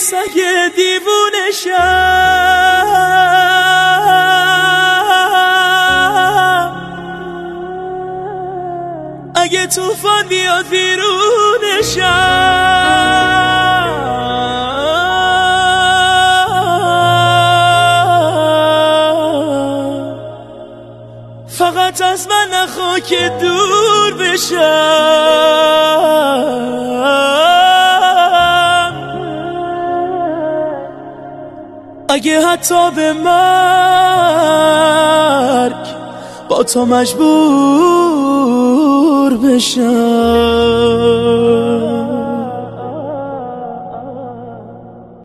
سگ دیوونه شم، اگه طوفان بیاد ویرونشم، فقط از من نخوا که دور بشم. اگه حتی به مرگ با تو مجبور بشم.